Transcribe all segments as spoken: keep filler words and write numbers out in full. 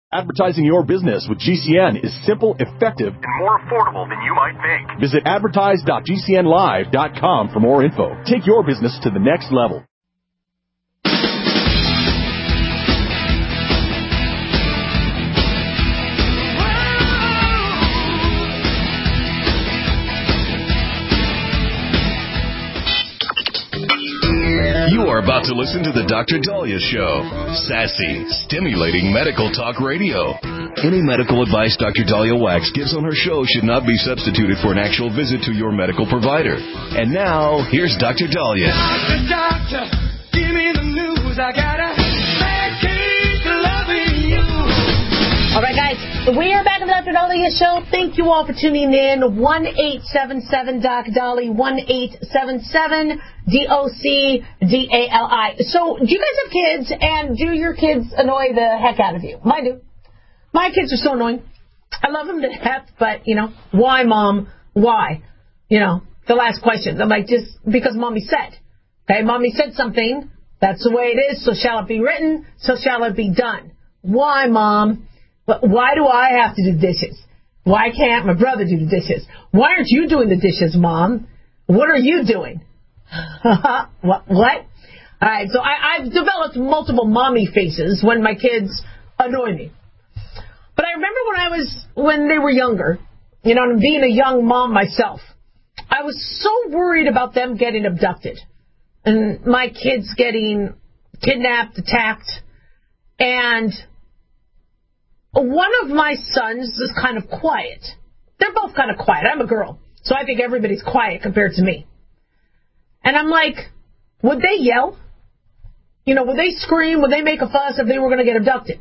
Advertising your business with G C N is simple, effective, and more affordable than you might think. Visit advertise dot g c n live dot com for more info. Take your business to the next level. You are about to listen to the Doctor Dahlia Show. Sassy, stimulating medical talk radio. Any medical advice Doctor Dahlia Wax gives on her show should not be substituted for an actual visit to your medical provider. And now, here's Doctor Dahlia. Doctor, doctor, give me the news. I gotta keep loving you. All right, guys, we are back on the Doctor Dahlia Show. Thank you all for tuning in. one eight seven seven Doc Dolly, one eight seven seven D O C D A L I. So, do you guys have kids, and do your kids annoy the heck out of you? Mine do. My kids are so annoying. I love them to death, but, you know, why, Mom? Why? You know, the last question. I'm like, just because Mommy said. Okay, Mommy said something. That's the way it is. So shall it be written. So shall it be done. Why, Mom? But why do I have to do dishes? Why can't my brother do the dishes? Why aren't you doing the dishes, Mom? What are you doing? what? What? All right, so I, I've developed multiple mommy faces when my kids annoy me. But I remember when I was, when they were younger, you know, and being a young mom myself, I was so worried about them getting abducted and my kids getting kidnapped, attacked, and one of my sons is kind of quiet. They're both kind of quiet. I'm a girl, so I think everybody's quiet compared to me. And I'm like, would they yell? You know, would they scream? Would they make a fuss if they were going to get abducted?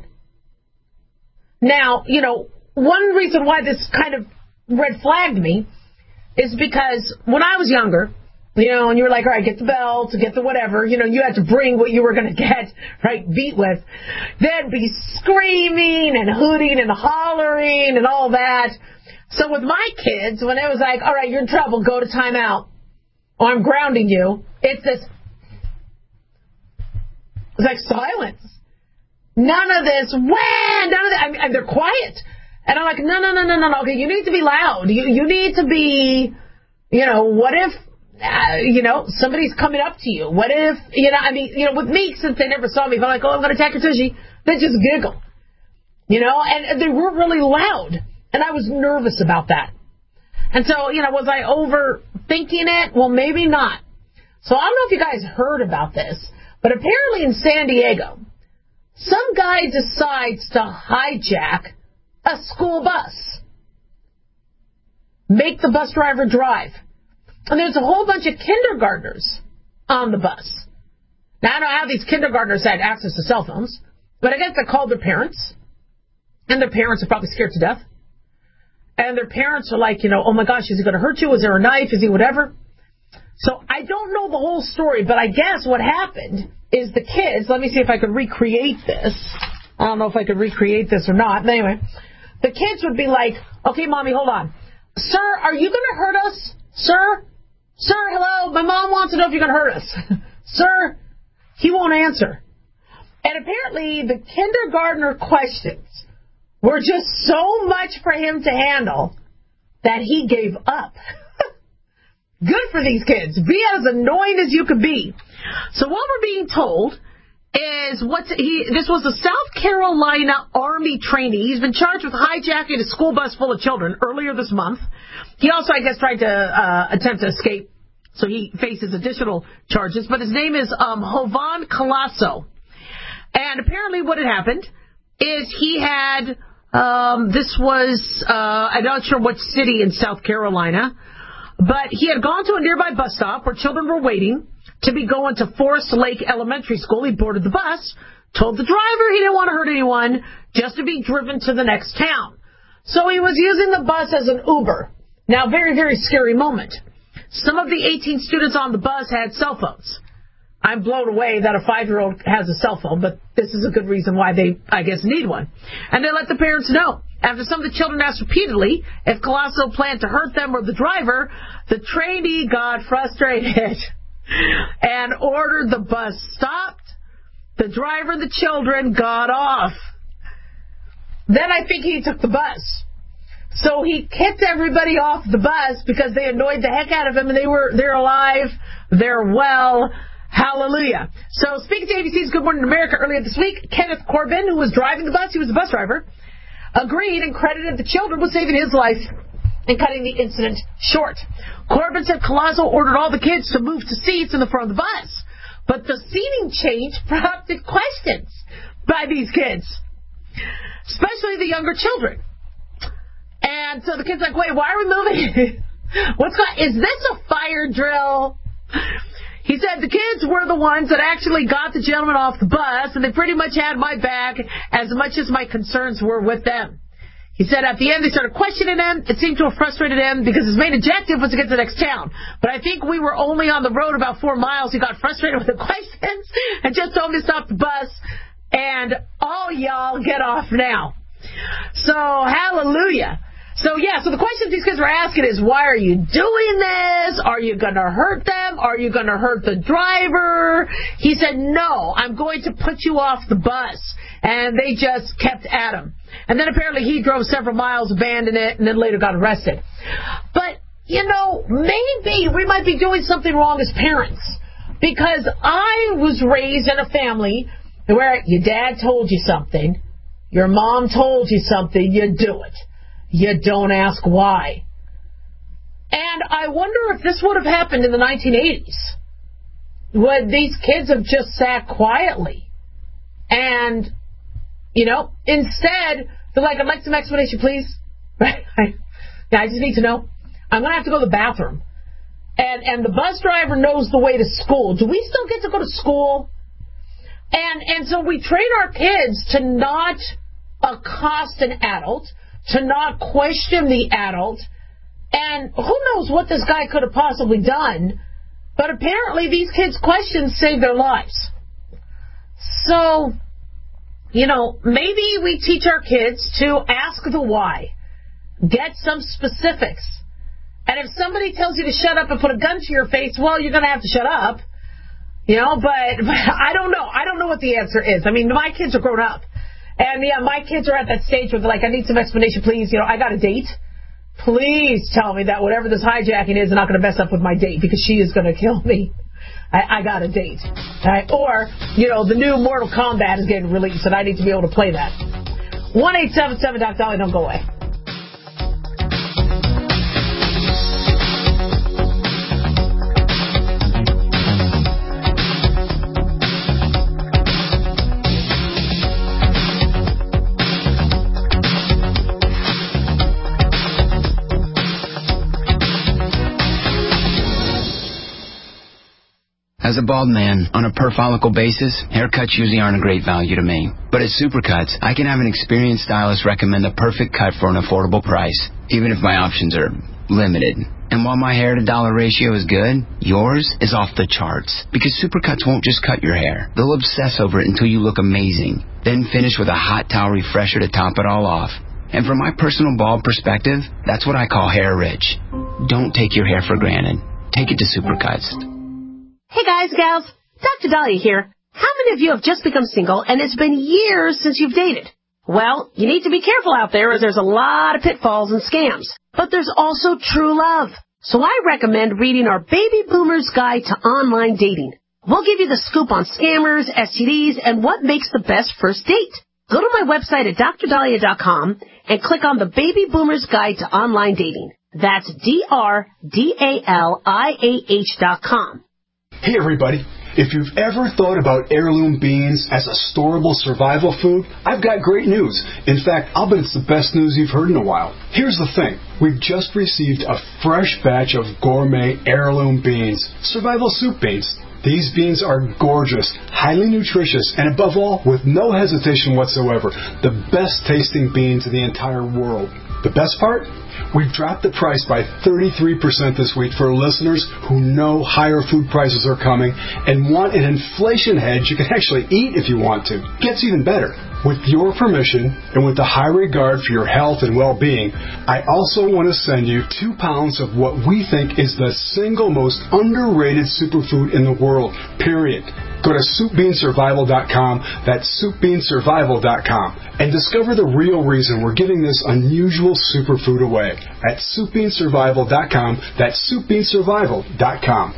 Now, you know, one reason why this kind of red flagged me is because when I was younger, you know, and you were like, all right, get the belt, get the whatever, you know, you had to bring what you were going to get, right, beat with. They'd be screaming and hooting and hollering and all that. So with my kids, when it was like, all right, you're in trouble, go to timeout, or I'm grounding you, it's this, it's like silence. None of this, wah, none of that. I mean, they're quiet. And I'm like, no, no, no, no, no, no. Okay, you need to be loud. You, you need to be, you know, what if, uh, you know, somebody's coming up to you? What if, you know, I mean, you know, with me, since they never saw me, if I'm like, oh, I'm going to attack your tushy, they just giggle. You know, and they weren't really loud. And I was nervous about that. And so, you know, was I overthinking it? Well, maybe not. So I don't know if you guys heard about this, but apparently in San Diego, some guy decides to hijack a school bus. Make the bus driver drive. And there's a whole bunch of kindergartners on the bus. Now, I don't know how these kindergartners had access to cell phones, but I guess they called their parents. And their parents are probably scared to death. And their parents are like, you know, oh my gosh, is he going to hurt you? Is there a knife? Is he whatever? So I don't know the whole story, but I guess what happened is the kids, let me see if I could recreate this. I don't know if I could recreate this or not. But anyway, the kids would be like, okay, Mommy, hold on. Sir, are you going to hurt us? Sir? Sir, hello? My mom wants to know if you're going to hurt us. Sir? He won't answer. And apparently the kindergartner questions were just so much for him to handle that he gave up. Good for these kids. Be as annoying as you could be. So what we're being told is what's he. This was a South Carolina Army trainee. He's been charged with hijacking a school bus full of children earlier this month. He also, I guess, tried to uh, attempt to escape, so he faces additional charges. But his name is um, Jovan Colasso. And apparently what had happened is he had, um, this was, uh, I'm not sure what city in South Carolina, but he had gone to a nearby bus stop where children were waiting to be going to Forest Lake Elementary School. He boarded the bus, told the driver he didn't want to hurt anyone, just to be driven to the next town. So he was using the bus as an Uber. Now, very, very scary moment. Some of the eighteen students on the bus had cell phones. I'm blown away that a five-year-old has a cell phone, but this is a good reason why they, I guess, need one. And they let the parents know. After some of the children asked repeatedly if Colasso planned to hurt them or the driver, the trainee got frustrated and ordered the bus stopped. The driver and the children got off. then I think he took the bus. So he kicked everybody off the bus because they annoyed the heck out of him, and they were they're alive, they're well. Hallelujah. So speaking to A B C's Good Morning America earlier this week, Kenneth Corbin, who was driving the bus, he was the bus driver, agreed and credited the children with saving his life and cutting the incident short. Corbin said Collazo ordered all the kids to move to seats in the front of the bus, but the seating change prompted questions by these kids, especially the younger children. And so the kid's like, wait, why are we moving? What's going? Is this a fire drill? He said the kids were the ones that actually got the gentleman off the bus, and they pretty much had my back as much as my concerns were with them. He said at the end they started questioning him. It seemed to have frustrated him because his main objective was to get to the next town. But I think we were only on the road about four miles. He got frustrated with the questions and just told me to stop the bus, and all y'all get off now. So, hallelujah. So, yeah, so the questions these kids were asking is, why are you doing this? Are you going to hurt them? Are you going to hurt the driver? He said, no, I'm going to put you off the bus. And they just kept at him. And then apparently he drove several miles, abandoned it, and then later got arrested. But, you know, maybe we might be doing something wrong as parents. Because I was raised in a family where your dad told you something, your mom told you something, you do it. You don't ask why. And I wonder if this would have happened in the nineteen eighties. Would these kids have just sat quietly? And, you know, instead, they're like, I'd like some explanation, please. Right? Yeah, I just need to know. I'm going to have to go to the bathroom. And, and the bus driver knows the way to school. Do we still get to go to school? And, and so we train our kids to not accost an adult, to not question the adult, and who knows what this guy could have possibly done, but apparently these kids' questions saved their lives. So, you know, maybe we teach our kids to ask the why, get some specifics, and if somebody tells you to shut up and put a gun to your face, well, you're going to have to shut up, you know, but, but I don't know. I don't know what the answer is. I mean, my kids are grown up. And, yeah, my kids are at that stage where they're like, I need some explanation, please. You know, I got a date. Please tell me that whatever this hijacking is not going to mess up with my date because she is going to kill me. I, I got a date. Right? Or, you know, the new Mortal Kombat is getting released, and I need to be able to play that. one eight seven seven Doc Dolly, don't go away. As a bald man, on a per-follicle basis, haircuts usually aren't a great value to me. But at Supercuts, I can have an experienced stylist recommend the perfect cut for an affordable price, even if my options are limited. And while my hair-to-dollar ratio is good, yours is off the charts. Because Supercuts won't just cut your hair. They'll obsess over it until you look amazing. Then finish with a hot towel refresher to top it all off. And from my personal bald perspective, that's what I call hair rich. Don't take your hair for granted. Take it to Supercuts. Hey guys, gals, Doctor Dahlia here. How many of you have just become single and it's been years since you've dated? Well, you need to be careful out there as there's a lot of pitfalls and scams. But there's also true love. So I recommend reading our Baby Boomer's Guide to Online Dating. We'll give you the scoop on scammers, S T Ds, and what makes the best first date. Go to my website at dr dahlia dot com and click on the Baby Boomer's Guide to Online Dating. That's D R D A L I A H dot com. Hey everybody, if you've ever thought about heirloom beans as a storable survival food, I've got great news. In fact, I'll bet it's the best news you've heard in a while. Here's the thing. We've just received a fresh batch of gourmet heirloom beans, survival soup beans. These beans are gorgeous, highly nutritious, and above all, with no hesitation whatsoever, the best tasting beans in the entire world. The best part? We've dropped the price by thirty-three percent this week for listeners who know higher food prices are coming and want an inflation hedge you can actually eat if you want to. Gets even better. With your permission and with the high regard for your health and well-being, I also want to send you two pounds of what we think is the single most underrated superfood in the world, period. Go to soup bean survival dot com, that's soup bean survival dot com, and discover the real reason we're giving this unusual superfood away at soup bean survival dot com, that's soup bean survival dot com.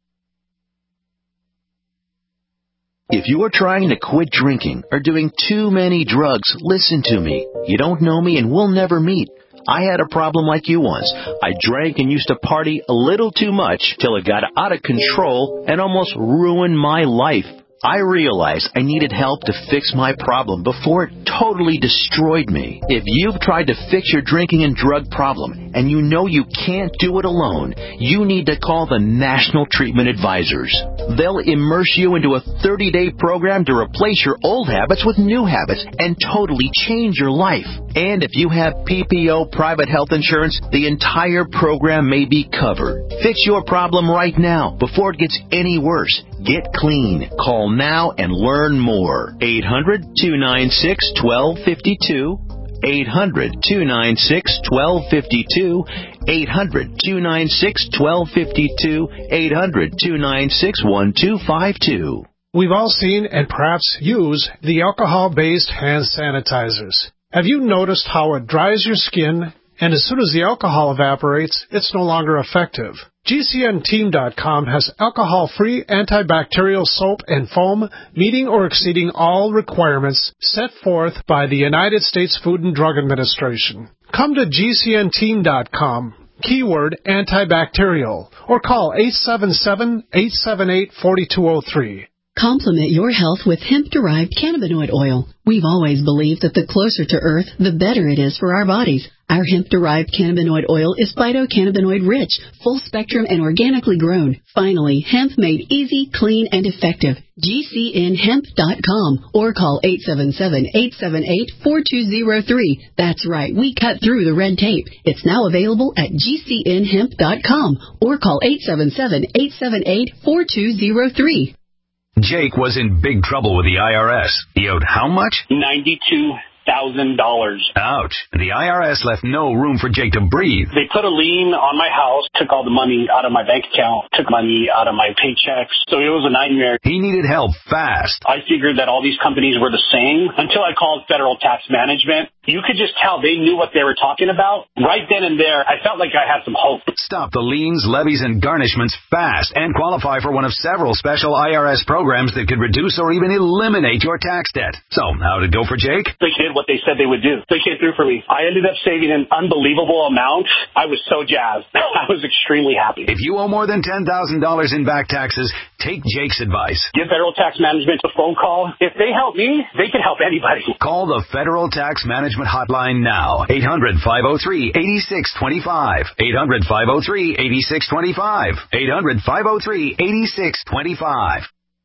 If you are trying to quit drinking or doing too many drugs, listen to me. You don't know me and we'll never meet. I had a problem like you once. I drank and used to party a little too much till it got out of control and almost ruined my life. I realized I needed help to fix my problem before it totally destroyed me. If you've tried to fix your drinking and drug problem and you know you can't do it alone, you need to call the National Treatment Advisors. They'll immerse you into a thirty-day program to replace your old habits with new habits and totally change your life. And if you have P P O private health insurance, the entire program may be covered. Fix your problem right now before it gets any worse. Get clean. Call now and learn more. eight hundred, two nine six, one two five two. eight hundred, two nine six, one two five two. eight hundred, two nine six, one two five two. eight hundred, two nine six, one two five two. We've all seen and perhaps use the alcohol-based hand sanitizers. Have you noticed how it dries your skin, and as soon as the alcohol evaporates, it's no longer effective? G C N team dot com has alcohol-free antibacterial soap and foam meeting or exceeding all requirements set forth by the United States Food and Drug Administration. Come to G C N team dot com, keyword antibacterial, or call eight seven seven, eight seven eight, four two zero three. Complement your health with hemp-derived cannabinoid oil. We've always believed that the closer to Earth, the better it is for our bodies. Our hemp-derived cannabinoid oil is phytocannabinoid-rich, full-spectrum, and organically grown. Finally, hemp made easy, clean, and effective. G C N hemp dot com or call eight seven seven, eight seven eight, four two zero three. That's right, we cut through the red tape. It's now available at G C N hemp dot com or call eight seven seven, eight seven eight, four two zero three. Jake was in big trouble with the I R S. He owed how much? ninety-two thousand dollars. Ouch. The I R S left no room for Jake to breathe. They put a lien on my house, took all the money out of my bank account, took money out of my paychecks. So it was a nightmare. He needed help fast. I figured that all these companies were the same until I called Federal Tax Management. You could just tell they knew what they were talking about. Right then and there, I felt like I had some hope. Stop the liens, levies, and garnishments fast and qualify for one of several special I R S programs that could reduce or even eliminate your tax debt. So, how'd it go for Jake? They did what they said they would do. They came through for me. I ended up saving an unbelievable amount. I was so jazzed. I was extremely happy. If you owe more than ten thousand dollars in back taxes, take Jake's advice. Give Federal Tax Management a phone call. If they help me, they can help anybody. Call the Federal Tax Management Hotline now. eight hundred, five oh three, eight six two five. eight hundred, five oh three, eight six two five. eight hundred, five oh three, eight six two five.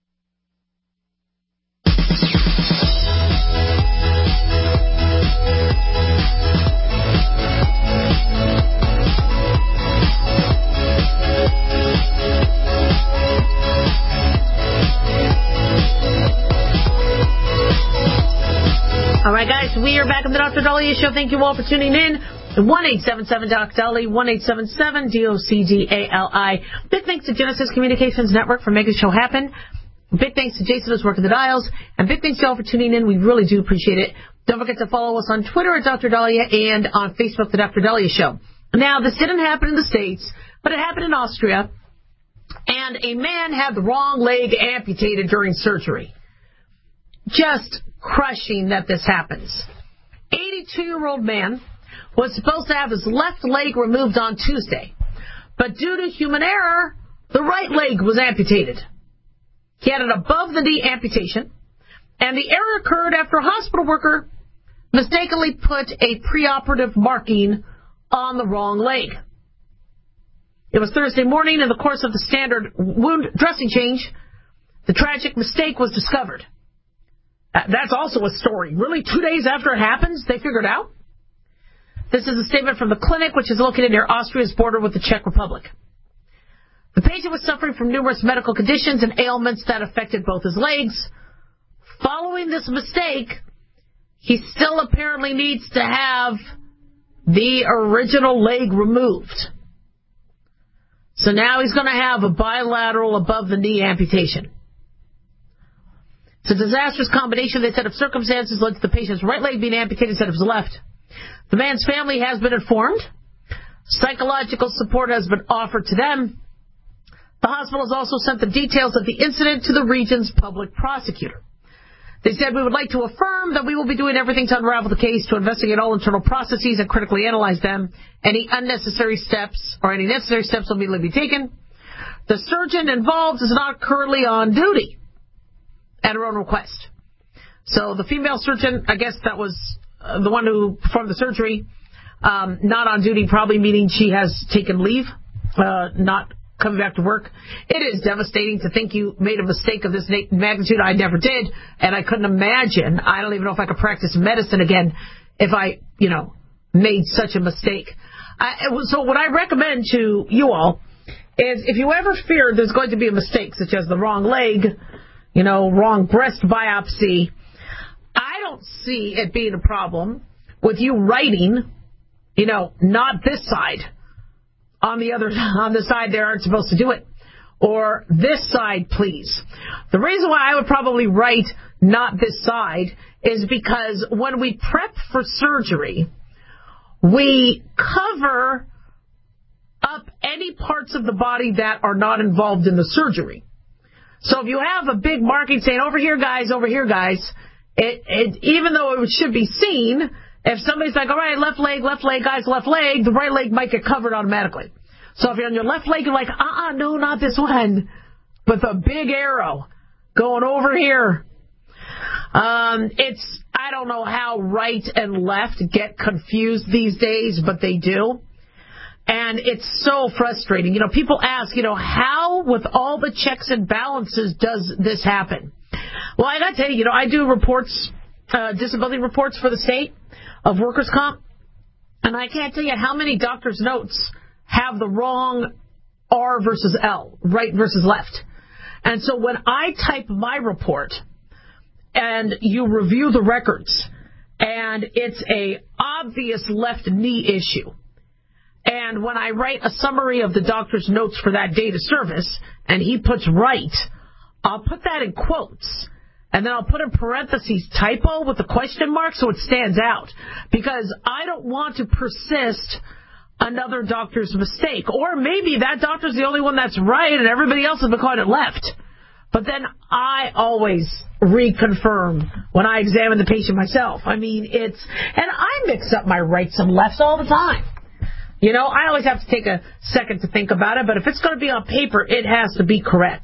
All right, guys, we are back on the Doctor Dahlia Show. Thank you all for tuning in. one eight seven seven Doc Dali, one eight seven seven D O C D A L I. Big thanks to Genesis Communications Network for making the show happen. Big thanks to Jason who's working the dials. And big thanks to y'all for tuning in. We really do appreciate it. Don't forget to follow us on Twitter at Doctor Dahlia and on Facebook, The Doctor Dahlia Show. Now, this didn't happen in the States, but it happened in Austria. And a man had the wrong leg amputated during surgery. Just crushing that this happens. eighty-two-year-old man was supposed to have his left leg removed on Tuesday, but due to human error, the right leg was amputated. He had an above-the-knee amputation, and the error occurred after a hospital worker mistakenly put a preoperative marking on the wrong leg. It was Thursday morning in the course of the standard wound dressing change. The tragic mistake was discovered. That's also a story. Really, two days after it happens, they figured out? This is a statement from the clinic, which is located near Austria's border with the Czech Republic. The patient was suffering from numerous medical conditions and ailments that affected both his legs. Following this mistake, he still apparently needs to have the original leg removed. So now he's going to have a bilateral above-the-knee amputation. It's a disastrous combination, they said, of circumstances led to the patient's right leg being amputated instead of his left. The man's family has been informed. Psychological support has been offered to them. The hospital has also sent the details of the incident to the region's public prosecutor. They said, we would like to affirm that we will be doing everything to unravel the case, to investigate all internal processes and critically analyze them. Any unnecessary steps or any necessary steps will immediately be taken. The surgeon involved is not currently on duty at her own request. So the female surgeon, I guess that was uh, the one who performed the surgery, um, not on duty, probably meaning she has taken leave, uh, not coming back to work. It is devastating to think you made a mistake of this magnitude. I never did, and I couldn't imagine. I don't even know if I could practice medicine again if I, you know, made such a mistake. I, so what I recommend to you all is if you ever fear there's going to be a mistake, such as the wrong leg, you know, wrong breast biopsy, I don't see it being a problem with you writing, you know, not this side. On the other, on the side they aren't supposed to do it. Or this side, please. The reason why I would probably write not this side is because when we prep for surgery, we cover up any parts of the body that are not involved in the surgery. So if you have a big marking saying, over here, guys, over here, guys, it, it, even though it should be seen, if somebody's like, all right, left leg, left leg, guys, left leg, the right leg might get covered automatically. So if you're on your left leg, you're like, uh-uh, no, not this one. With a big arrow going over here. Um, it's, I don't know how right and left get confused these days, but they do. And it's so frustrating. You know, people ask, you know, how with all the checks and balances does this happen? Well, I got to tell you, you know, I do reports, uh, disability reports for the state of workers' comp, and I can't tell you how many doctors' notes have the wrong R versus L, right versus left. And so when I type my report and you review the records and it's a obvious left knee issue, and when I write a summary of the doctor's notes for that date of service and he puts right, I'll put that in quotes. And then I'll put in parentheses typo with a question mark so it stands out. Because I don't want to persist another doctor's mistake. Or maybe that doctor's the only one that's right and everybody else has been calling it left. But then I always reconfirm when I examine the patient myself. I mean, it's... And I mix up my rights and lefts all the time. You know, I always have to take a second to think about it. But if it's going to be on paper, it has to be correct.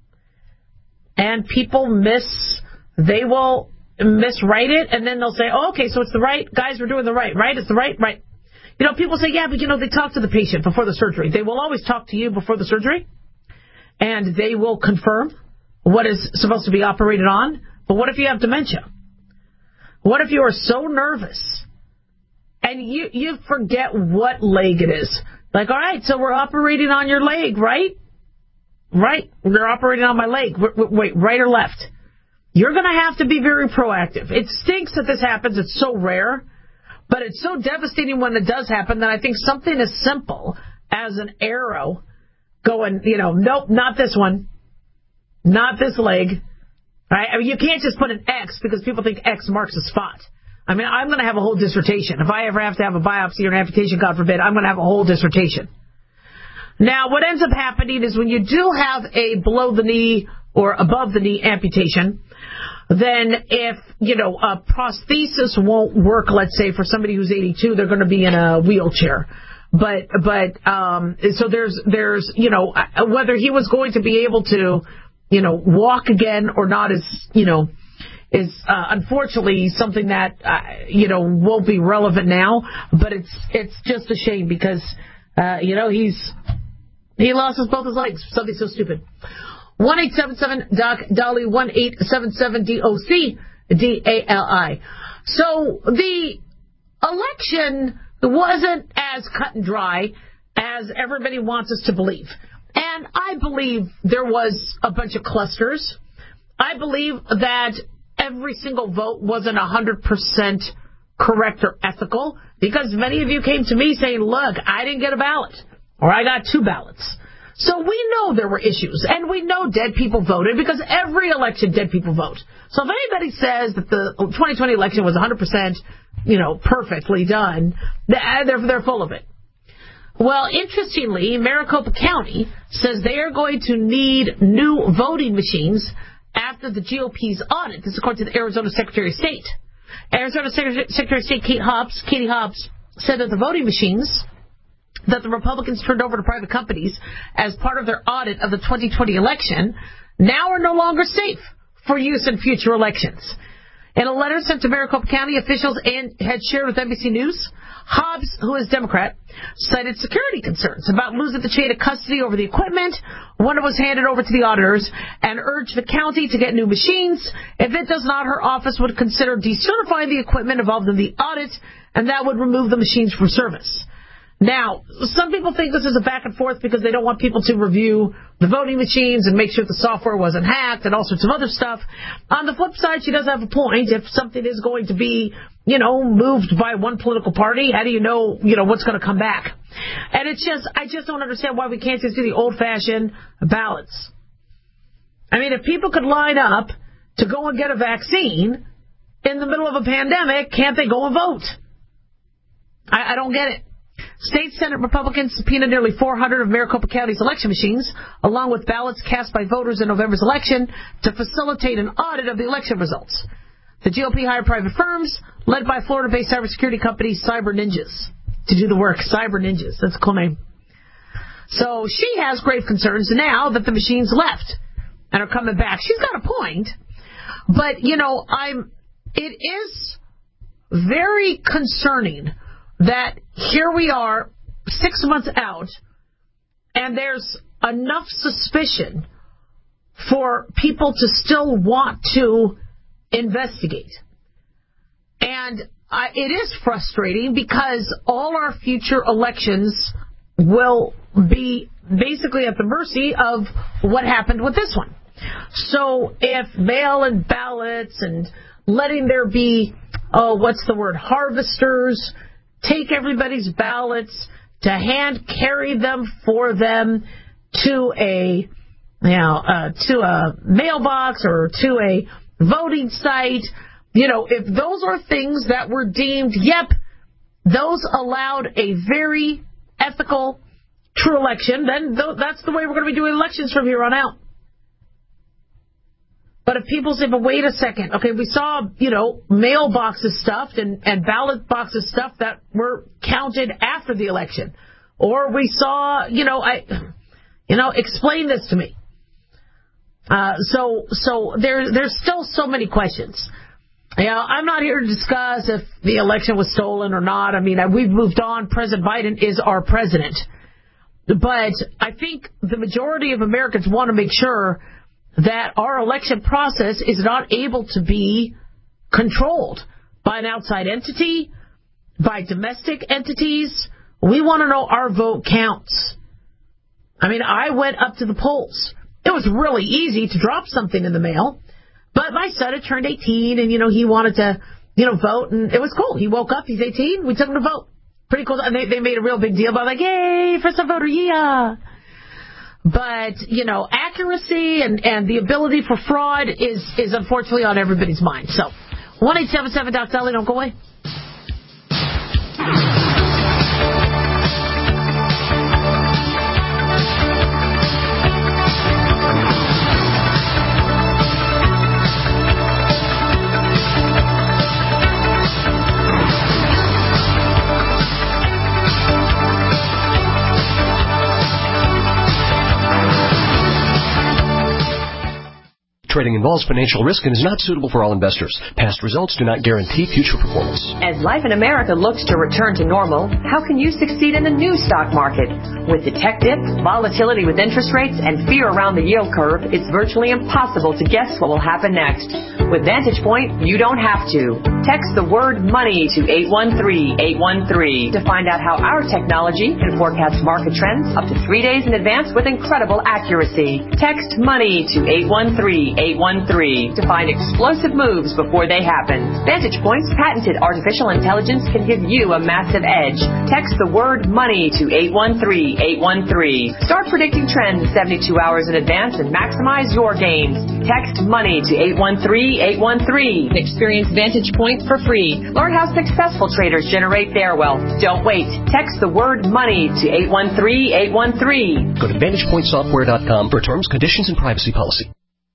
And people miss, they will miswrite it, and then they'll say, oh, okay, so it's the right, guys, we're doing the right, right? It's the right, right. You know, people say, yeah, but, you know, they talk to the patient before the surgery. They will always talk to you before the surgery, and they will confirm what is supposed to be operated on. But what if you have dementia? What if you are so nervous, and you, you forget what leg it is? Like, all right, so we're operating on your leg, right? Right, they're operating on my leg. Wait, right or left? You're going to have to be very proactive. It stinks that this happens. It's so rare. But it's so devastating when it does happen that I think something as simple as an arrow going, you know, nope, not this one. Not this leg. Right? I mean, you can't just put an X because people think X marks a spot. I mean, I'm going to have a whole dissertation. If I ever have to have a biopsy or an amputation, God forbid, I'm going to have a whole dissertation. Now, what ends up happening is when you do have a below-the-knee or above-the-knee amputation, then if, you know, a prosthesis won't work, let's say, for somebody who's eighty-two, they're going to be in a wheelchair. But, but, um, so there's, there's, you know, whether he was going to be able to, you know, walk again or not is, you know, is, uh, unfortunately something that, uh, you know, won't be relevant now. But it's, it's just a shame because, uh, you know, he's, He lost his, both his legs. Something so stupid. one eight seven seven D O C D A L I, one eight seven seven D O C D A L I. So the election wasn't as cut and dry as everybody wants us to believe. And I believe there was a bunch of clusters. I believe that every single vote wasn't one hundred percent correct or ethical because many of you came to me saying, look, I didn't get a ballot. Or I got two ballots. So we know there were issues, and we know dead people voted because every election dead people vote. So if anybody says that the twenty twenty election was one hundred percent, you know, perfectly done, they're, they're full of it. Well, interestingly, Maricopa County says they are going to need new voting machines after the G O P's audit. This is according to the Arizona Secretary of State. Arizona Secretary of State Kate Hobbs, Katie Hobbs said that the voting machines that the Republicans turned over to private companies as part of their audit of the twenty twenty election now are no longer safe for use in future elections. In a letter sent to Maricopa County officials and had shared with N B C News, Hobbs, who is Democrat, cited security concerns about losing the chain of custody over the equipment when it was handed over to the auditors and urged the county to get new machines. If it does not, her office would consider decertifying the equipment involved in the audit, and that would remove the machines from service. Now, some people think this is a back and forth because they don't want people to review the voting machines and make sure the software wasn't hacked and all sorts of other stuff. On the flip side, she does have a point. If something is going to be, you know, moved by one political party, how do you know, you know, what's going to come back? And it's just, I just don't understand why we can't just do the old-fashioned ballots. I mean, if people could line up to go and get a vaccine in the middle of a pandemic, can't they go and vote? I, I don't get it. State Senate Republicans subpoenaed nearly four hundred of Maricopa County's election machines, along with ballots cast by voters in November's election, to facilitate an audit of the election results. The G O P hired private firms, led by Florida-based cybersecurity company Cyber Ninjas, to do the work. Cyber Ninjas, that's a cool name. So she has grave concerns now that the machines left and are coming back. She's got a point, but, you know, I'm. it is very concerning that here we are six months out and there's enough suspicion for people to still want to investigate. And I, it is frustrating because all our future elections will be basically at the mercy of what happened with this one. So if mail-in ballots and letting there be, oh, what's the word, harvesters, take everybody's ballots, to hand carry them for them to a, you know, uh, to a mailbox or to a voting site. You know, if those are things that were deemed, yep, those allowed a very ethical, true election, then th- that's the way we're going to be doing elections from here on out. But if people say, but wait a second, okay, we saw, you know, mailboxes stuffed and, and ballot boxes stuffed that were counted after the election. Or we saw, you know, I, you know, explain this to me. Uh, so, so there, there's still so many questions. You know, I'm not here to discuss if the election was stolen or not. I mean, we've moved on. President Biden is our president. But I think the majority of Americans want to make sure that our election process is not able to be controlled by an outside entity, by domestic entities. We want to know our vote counts. I mean, I went up to the polls. It was really easy to drop something in the mail, but my son had turned eighteen, and, you know, he wanted to, you know, vote, and it was cool. He woke up, he's eighteen, we took him to vote. Pretty cool. And they, they made a real big deal about, like, yay, first time voter, yeah. But, you know, accuracy and, and the ability for fraud is, is unfortunately on everybody's mind. So, one eight seven seven Doc Dolly, don't go away. Trading involves financial risk and is not suitable for all investors. Past results do not guarantee future performance. As life in America looks to return to normal, how can you succeed in the new stock market? With the tech dip, volatility with interest rates, and fear around the yield curve, it's virtually impossible to guess what will happen next. With Vantage Point, you don't have to. Text the word money to eight one three, eight one three to find out how our technology can forecast market trends up to three days in advance with incredible accuracy. Text money to eight one three, eight one three eight one three to find explosive moves before they happen. Vantage Point's patented artificial intelligence can give you a massive edge. Text the word money to eight one three eight one three. Start predicting trends seventy-two hours in advance and maximize your gains. Text money to eight one three eight one three. Experience Vantage Point for free. Learn how successful traders generate their wealth. Don't wait. Text the word money to eight one three eight one three. Go to vantage point software dot com for terms, conditions, and privacy policy.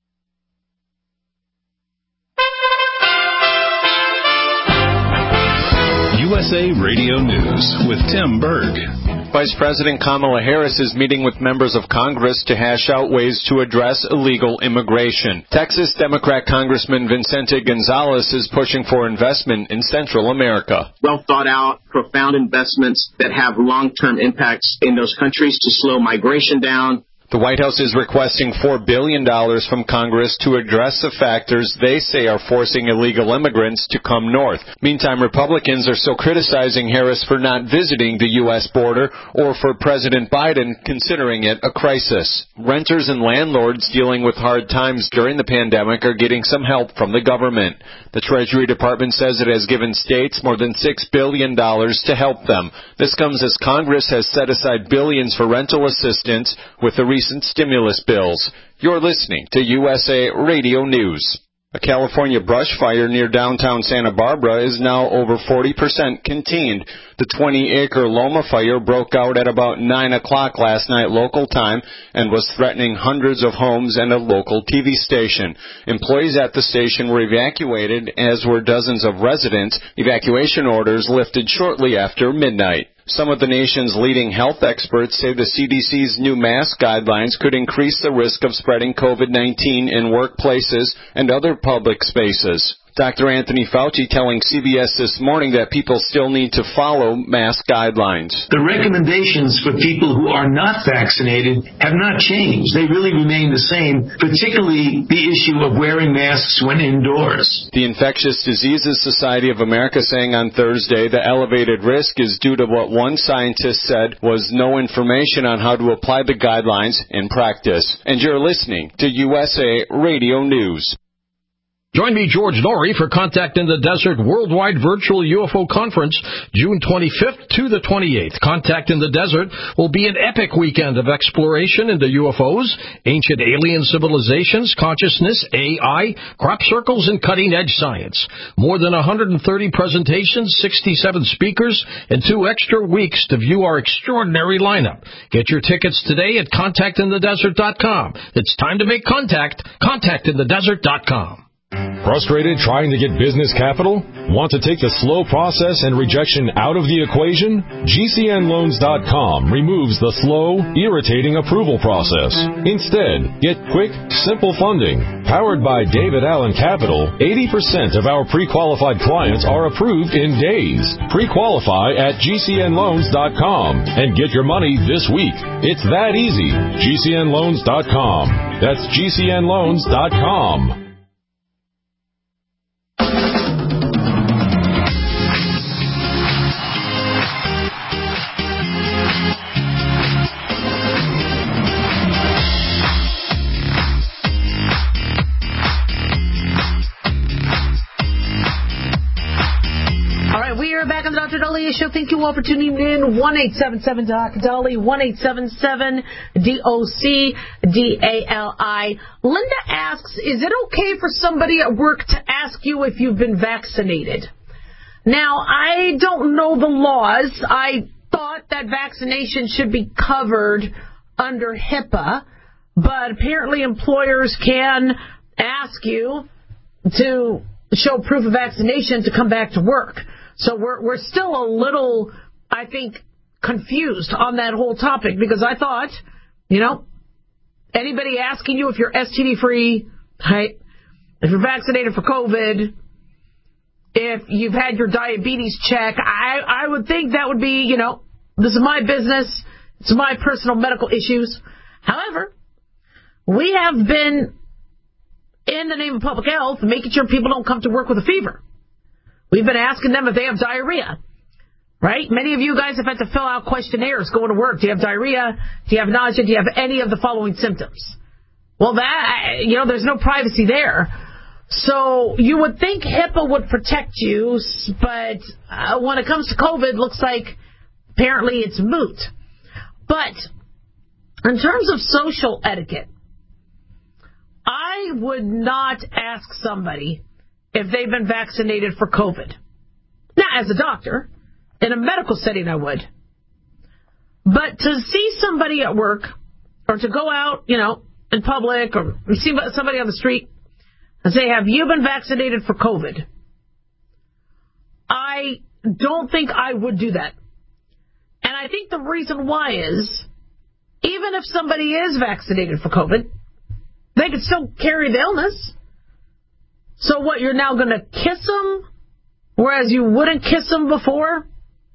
U S A Radio News with Tim Berg. Vice President Kamala Harris is meeting with members of Congress to hash out ways to address illegal immigration. Texas Democrat Congressman Vicente Gonzalez is pushing for investment in Central America. Well thought out, profound investments that have long-term impacts in those countries to slow migration down. The White House is requesting four billion dollars from Congress to address the factors they say are forcing illegal immigrants to come north. Meantime, Republicans are still criticizing Harris for not visiting the U S border or for President Biden considering it a crisis. Renters and landlords dealing with hard times during the pandemic are getting some help from the government. The Treasury Department says it has given states more than six billion dollars to help them. This comes as Congress has set aside billions for rental assistance with the recent stimulus bills. You're listening to U S A Radio News. A California brush fire near downtown Santa Barbara is now over forty percent contained. The twenty-acre Loma fire broke out at about nine o'clock last night local time and was threatening hundreds of homes and a local T V station. Employees at the station were evacuated, as were dozens of residents. Evacuation orders lifted shortly after midnight. Some of the nation's leading health experts say the C D C's new mask guidelines could increase the risk of spreading COVID nineteen in workplaces and other public spaces. Doctor Anthony Fauci telling C B S This Morning that people still need to follow mask guidelines. The recommendations for people who are not vaccinated have not changed. They really remain the same, particularly the issue of wearing masks when indoors. The Infectious Diseases Society of America saying on Thursday the elevated risk is due to what one scientist said was no information on how to apply the guidelines in practice. And you're listening to U S A Radio News. Join me, George Norrie, for Contact in the Desert Worldwide Virtual U F O Conference, June twenty-fifth to the twenty-eighth. Contact in the Desert will be an epic weekend of exploration into U F Os, ancient alien civilizations, consciousness, A I, crop circles, and cutting-edge science. More than one hundred thirty presentations, sixty-seven speakers, and two extra weeks to view our extraordinary lineup. Get your tickets today at contact in the desert dot com. It's time to make contact. contact in the desert dot com. Frustrated trying to get business capital? Want to take the slow process and rejection out of the equation? G C N loans dot com removes the slow, irritating approval process. Instead, get quick, simple funding. Powered by David Allen Capital, eighty percent of our pre-qualified clients are approved in days. Pre-qualify at G C N loans dot com and get your money this week. It's that easy. G C N loans dot com. That's G C N loans dot com. Back on the Doctor Daliah Show. Thank you all for tuning in. one eight seven seven Doc Dolly, one eight seven seven D O C D A L I. Linda asks, is it okay for somebody at work to ask you if you've been vaccinated? Now, I don't know the laws. I thought that vaccination should be covered under HIPAA, but apparently employers can ask you to show proof of vaccination to come back to work. So we're we're still a little, I think, confused on that whole topic, because I thought, you know, anybody asking you if you're S T D free, right, if you're vaccinated for COVID, if you've had your diabetes check, I, I would think that would be, you know, this is my business, it's my personal medical issues. However, we have been, in the name of public health, making sure people don't come to work with a fever. We've been asking them if they have diarrhea, right? Many of you guys have had to fill out questionnaires going to work. Do you have diarrhea? Do you have nausea? Do you have any of the following symptoms? Well, that, you know, there's no privacy there. So you would think HIPAA would protect you, but uh, when it comes to COVID, it looks like apparently it's moot. But in terms of social etiquette, I would not ask somebody if they've been vaccinated for COVID. Now, as a doctor, in a medical setting, I would. But to see somebody at work, or to go out, you know, in public, or see somebody on the street and say, have you been vaccinated for COVID? I don't think I would do that. And I think the reason why is, even if somebody is vaccinated for COVID, they could still carry the illness. So what, you're now going to kiss them, whereas you wouldn't kiss them before?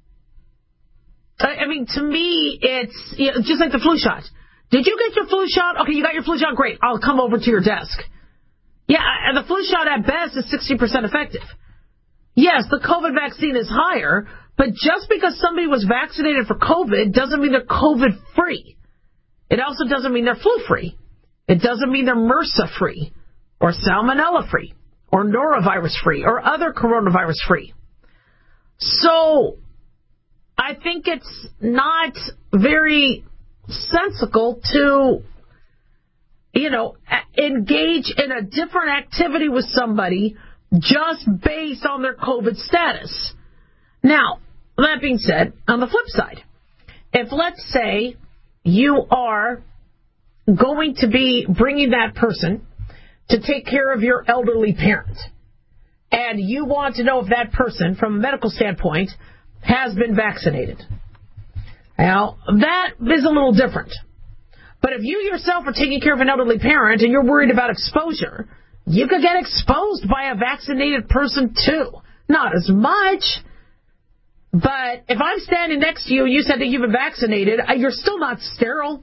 I mean, to me, it's you know, just like the flu shot. Did you get your flu shot? Okay, you got your flu shot? Great. I'll come over to your desk. Yeah, and the flu shot at best is sixty percent effective. Yes, the COVID vaccine is higher, but just because somebody was vaccinated for COVID doesn't mean they're COVID-free. It also doesn't mean they're flu-free. It doesn't mean they're MRSA-free, or Salmonella-free, or norovirus-free, or other coronavirus-free. So I think it's not very sensical to, you know, engage in a different activity with somebody just based on their COVID status. Now, that being said, on the flip side, if let's say you are going to be bringing that person to take care of your elderly parent, and you want to know if that person, from a medical standpoint, has been vaccinated. Now, that is a little different. But if you yourself are taking care of an elderly parent and you're worried about exposure, you could get exposed by a vaccinated person too. Not as much, but if I'm standing next to you and you said that you've been vaccinated, you're still not sterile.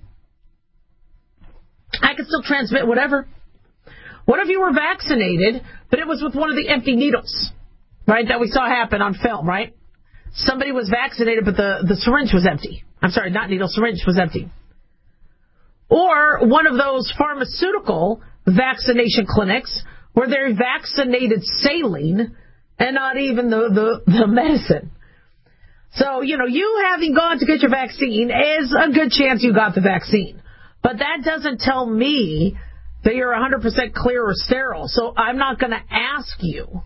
I could still transmit whatever. What if you were vaccinated, but it was with one of the empty needles, right, that we saw happen on film, right? Somebody was vaccinated, but the, the syringe was empty. I'm sorry, not needle, syringe was empty. Or one of those pharmaceutical vaccination clinics where they vaccinated saline and not even the, the, the medicine. So, you know, you having gone to get your vaccine is a good chance you got the vaccine. But that doesn't tell me that you're one hundred percent clear or sterile. So I'm not going to ask you.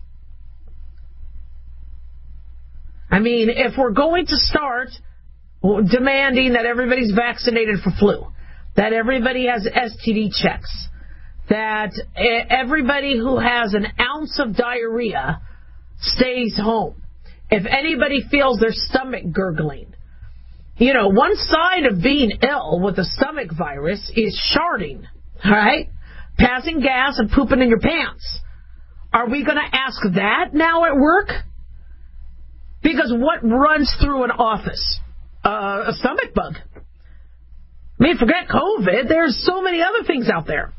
I mean, if we're going to start demanding that everybody's vaccinated for flu, that everybody has S T D checks, that everybody who has an ounce of diarrhea stays home, if anybody feels their stomach gurgling, you know, one sign of being ill with the stomach virus is sharding, all right? Passing gas and pooping in your pants. Are we going to ask that now at work? Because what runs through an office? Uh, a stomach bug. I mean, forget COVID. There's so many other things out there.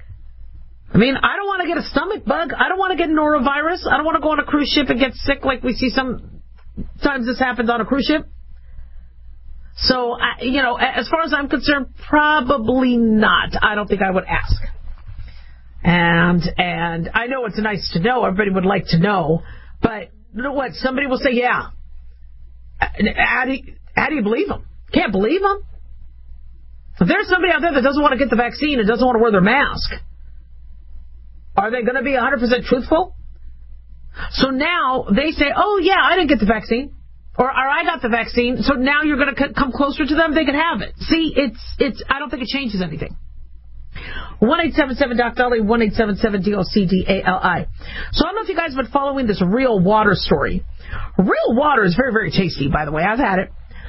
I mean, I don't want to get a stomach bug. I don't want to get norovirus. I don't want to go on a cruise ship and get sick like we see sometimes this happens on a cruise ship. So, I, you know, as far as I'm concerned, probably not. I don't think I would ask. And and I know it's nice to know. Everybody would like to know. But you know what? Somebody will say, yeah. How do you, how do you believe them? Can't believe them? If there's somebody out there that doesn't want to get the vaccine and doesn't want to wear their mask, are they going to be one hundred percent truthful? So now they say, oh, yeah, I didn't get the vaccine. Or, or I got the vaccine, so now you're going to c- come closer to them? They can have it. See, it's it's. I don't think it changes anything. one eight seven seven D O C D A L I, one eight seven seven D O C D A L I. So I don't know if you guys have been following this Real Water story. Real water is very, very tasty, by the way. I've had it.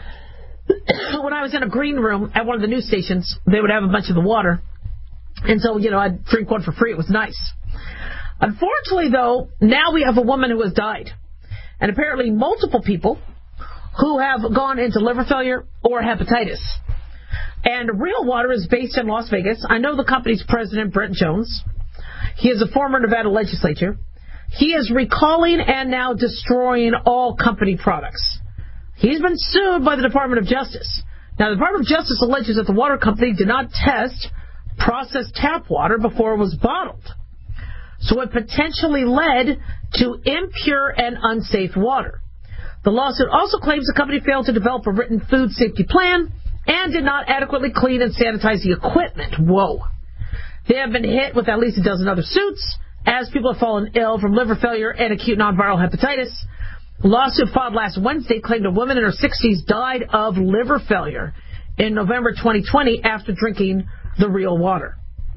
When I was in a green room at one of the news stations, they would have a bunch of the water. And so, you know, I'd drink one for free. It was nice. Unfortunately, though, now we have a woman who has died. And apparently multiple people who have gone into liver failure or hepatitis. And Real Water is based in Las Vegas. I know the company's president, Brent Jones. He is a former Nevada legislator. He is recalling and now destroying all company products. He's been sued by the Department of Justice. Now, the Department of Justice alleges that the water company did not test processed tap water before it was bottled. So it potentially led to impure and unsafe water. The lawsuit also claims the company failed to develop a written food safety plan and did not adequately clean and sanitize the equipment. Whoa. They have been hit with at least a dozen other suits as people have fallen ill from liver failure and acute non-viral hepatitis. A lawsuit filed last Wednesday claimed a woman in her sixties died of liver failure in November twenty twenty after drinking the real water.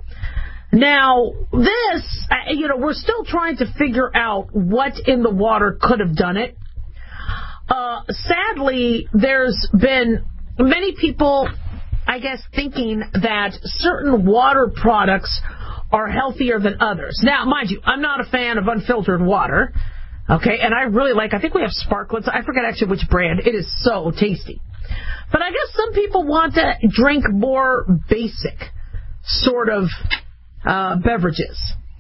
Now, this, you know, we're still trying to figure out what in the water could have done it. Uh, sadly, there's been many people, I guess, thinking that certain water products are healthier than others. Now, mind you, I'm not a fan of unfiltered water, okay, and I really like, I think we have Sparkletts. I forget actually which brand. It is so tasty. But I guess some people want to drink more basic sort of uh, beverages.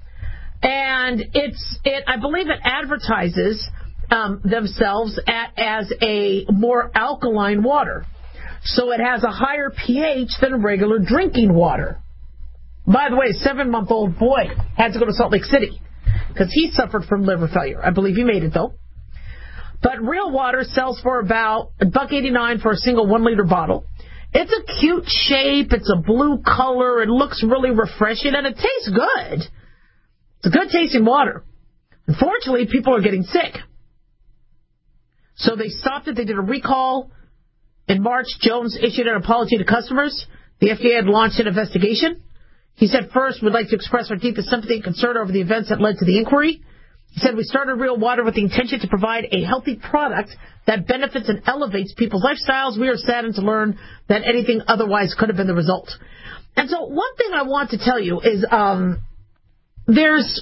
And it's, it, I believe it advertises um, themselves at, as a more alkaline water. So it has a higher pH than regular drinking water. By the way, a seven-month-old boy had to go to Salt Lake City because he suffered from liver failure. I believe he made it, though. But real water sells for about a buck eighty-nine for a single one-liter bottle. It's a cute shape. It's a blue color. It looks really refreshing, and it tastes good. It's a good-tasting water. Unfortunately, people are getting sick. So they stopped it. They did a recall. In March, Jones issued an apology to customers. The F D A had launched an investigation. He said, first, we'd like to express our deepest sympathy and concern over the events that led to the inquiry. He said, we started Real Water with the intention to provide a healthy product that benefits and elevates people's lifestyles. We are saddened to learn that anything otherwise could have been the result. And so one thing I want to tell you is um, there's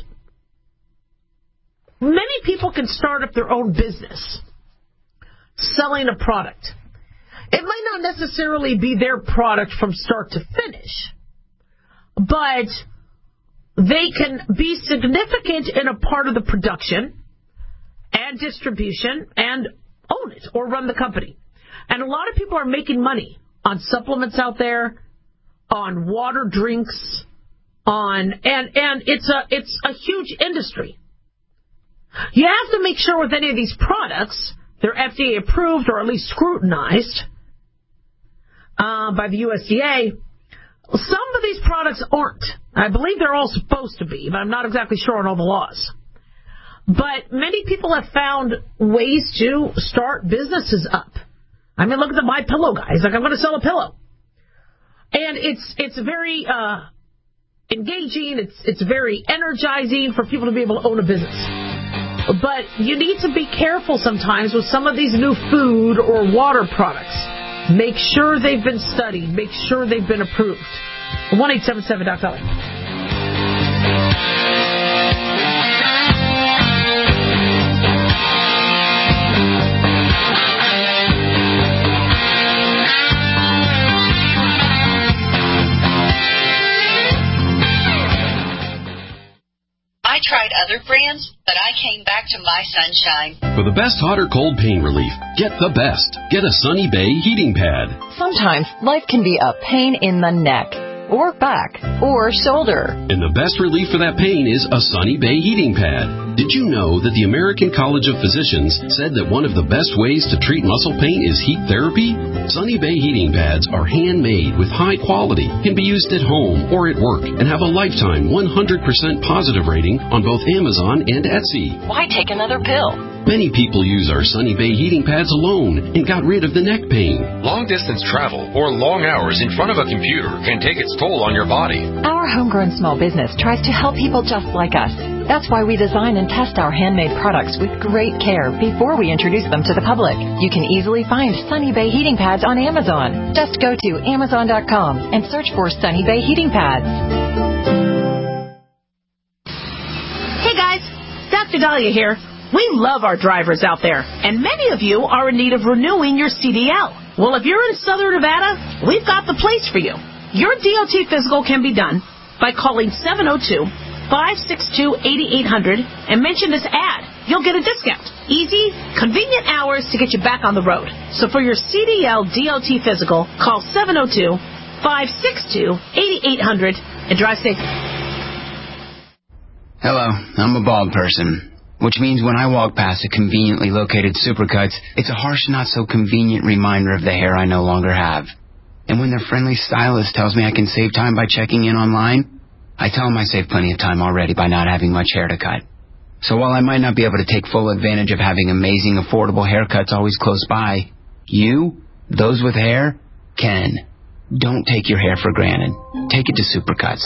many people can start up their own business selling a product. It might not necessarily be their product from start to finish, but they can be significant in a part of the production and distribution and own it or run the company. And a lot of people are making money on supplements out there, on water drinks, on and and it's a it's a huge industry. You have to make sure with any of these products they're F D A approved or at least scrutinized uh, by the U S D A. Some of these products aren't. I believe they're all supposed to be, but I'm not exactly sure on all the laws. But many people have found ways to start businesses up. I mean, look at the My Pillow guy. He's like, I'm going to sell a pillow. And it's it's very uh, engaging. It's it's very energizing for people to be able to own a business. But you need to be careful sometimes with some of these new food or water products. Make sure they've been studied. Make sure they've been approved. one eight seven seven Doc Dolly. I tried other brands, but I came back to My Sunshine. For the best hot or cold pain relief, get the best. Get a Sunny Bay heating pad. Sometimes life can be a pain in the neck, or back, or shoulder. And the best relief for that pain is a Sunny Bay heating pad. Did you know that the American College of Physicians said that one of the best ways to treat muscle pain is heat therapy? Sunny Bay heating pads are handmade with high quality, can be used at home or at work, and have a lifetime one hundred percent positive rating on both Amazon and Etsy. Why take another pill? Many people use our Sunny Bay heating pads alone and got rid of the neck pain. Long-distance travel or long hours in front of a computer can take its toll on your body. Our homegrown small business tries to help people just like us. That's why we design and test our handmade products with great care before we introduce them to the public. You can easily find Sunny Bay heating pads on Amazon. Just go to Amazon dot com and search for Sunny Bay heating pads. Hey guys, Doctor Dahlia here. We love our drivers out there, and many of you are in need of renewing your C D L. Well, if you're in Southern Nevada, we've got the place for you. Your D O T physical can be done by calling seven oh two, five six two, eight eight hundred and mention this ad. You'll get a discount. Easy, convenient hours to get you back on the road. So for your C D L D O T physical, call seven oh two, five six two, eight eight hundred and drive safe. Hello, I'm a bald person, which means when I walk past a conveniently located Supercuts, it's a harsh, not-so-convenient reminder of the hair I no longer have. And when their friendly stylist tells me I can save time by checking in online, I tell them I saved plenty of time already by not having much hair to cut. So while I might not be able to take full advantage of having amazing, affordable haircuts always close by, you, those with hair, can. Don't take your hair for granted. Take it to Supercuts.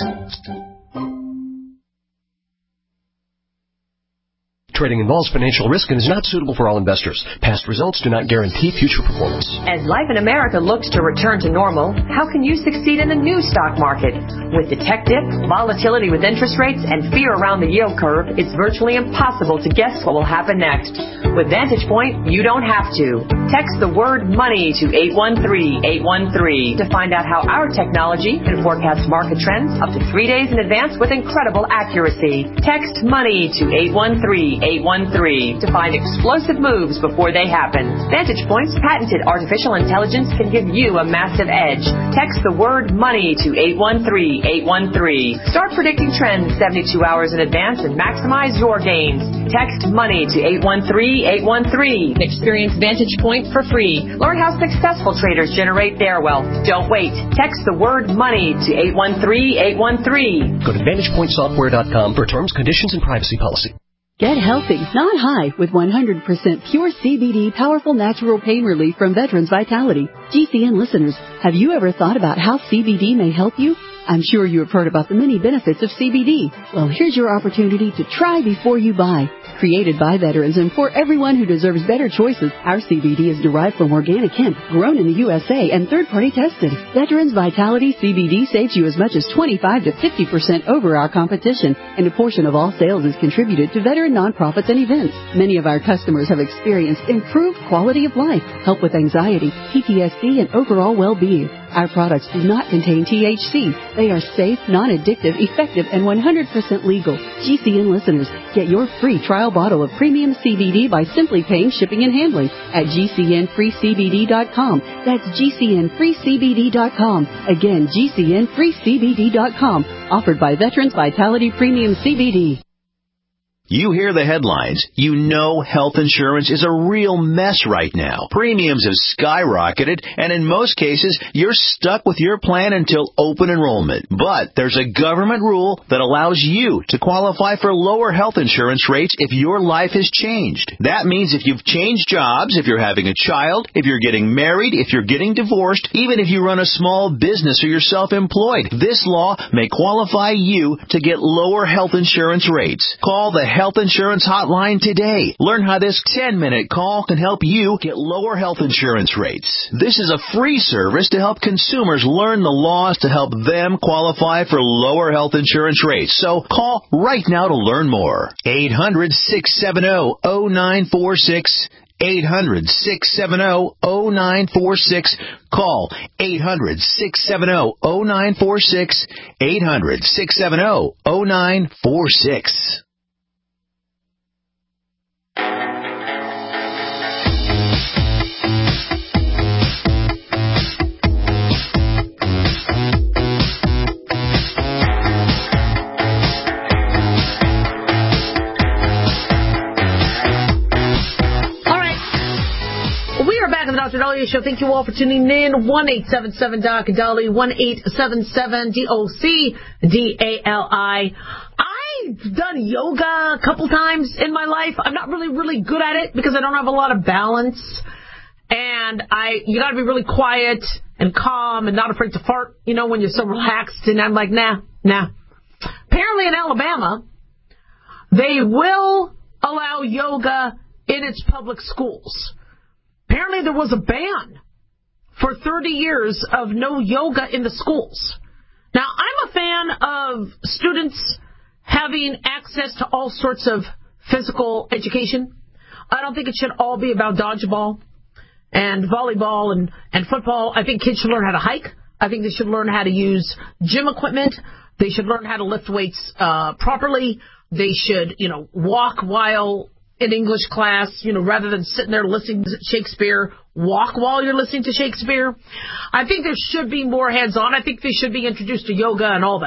Trading involves financial risk and is not suitable for all investors. Past results do not guarantee future performance. As life in America looks to return to normal, how can you succeed in the new stock market? With the tech dip, volatility with interest rates, and fear around the yield curve, it's virtually impossible to guess what will happen next. With Vantage Point, you don't have to. Text the word money to eight one three eight one three to find out how our technology can forecast market trends up to three days in advance with incredible accuracy. Text money to eight one three eight one three to find explosive moves before they happen. Vantage Point's patented artificial intelligence can give you a massive edge. Text the word money to eight one three eight one three. Start predicting trends seventy-two hours in advance and maximize your gains. Text money to eight one three eight one three. Experience Vantage Point for free. Learn how successful traders generate their wealth. Don't wait. Text the word money to eight one three eight one three. Go to vantage point software dot com for terms, conditions, and privacy policy. Get healthy, not high, with one hundred percent pure C B D powerful natural pain relief from Veterans Vitality. G C N listeners, have you ever thought about how C B D may help you? I'm sure you have heard about the many benefits of C B D. Well, here's your opportunity to try before you buy. Created by veterans and for everyone who deserves better choices, our C B D is derived from organic hemp, grown in the U S A and third-party tested. Veterans Vitality C B D saves you as much as twenty-five to fifty percent over our competition, and a portion of all sales is contributed to veteran nonprofits and events. Many of our customers have experienced improved quality of life, help with anxiety, P T S D, and overall well-being. Our products do not contain T H C. They are safe, non-addictive, effective, and one hundred percent legal. G C N listeners, get your free trial bottle of premium C B D by simply paying shipping and handling at G C N free C B D dot com. That's G C N free C B D dot com. Again, G C N free C B D dot com. Offered by Veterans Vitality Premium C B D. You hear the headlines. You know health insurance is a real mess right now. Premiums have skyrocketed, and in most cases, you're stuck with your plan until open enrollment. But there's a government rule that allows you to qualify for lower health insurance rates if your life has changed. That means if you've changed jobs, if you're having a child, if you're getting married, if you're getting divorced, even if you run a small business or you're self-employed, this law may qualify you to get lower health insurance rates. Call the Health Insurance Hotline today. Learn how this ten-minute call can help you get lower health insurance rates. This is a free service to help consumers learn the laws to help them qualify for lower health insurance rates. So call right now to learn more. eight hundred, six seven zero, zero nine four six. eight hundred, six seven zero, zero nine four six. Call eight hundred, six seven zero, zero nine four six. eight hundred, six seven zero, zero nine four six. Doctor Dali Show. Thank you all for tuning in. one eight seven seven D O C Dali, one eight seven seven D O C D A L I. I've done yoga a couple times in my life. I'm not really, really good at it because I don't have a lot of balance. And I, you got to be really quiet and calm and not afraid to fart, you know, when you're so relaxed. And I'm like, nah, nah. Apparently in Alabama, they will allow yoga in its public schools. Apparently there was a ban for thirty years of no yoga in the schools. Now, I'm a fan of students having access to all sorts of physical education. I don't think it should all be about dodgeball and volleyball and, and football. I think kids should learn how to hike. I think they should learn how to use gym equipment. They should learn how to lift weights uh, properly. They should, you know, walk while in English class, you know, rather than sitting there listening to Shakespeare, walk while you're listening to Shakespeare. I think there should be more hands-on. I think they should be introduced to yoga and all that.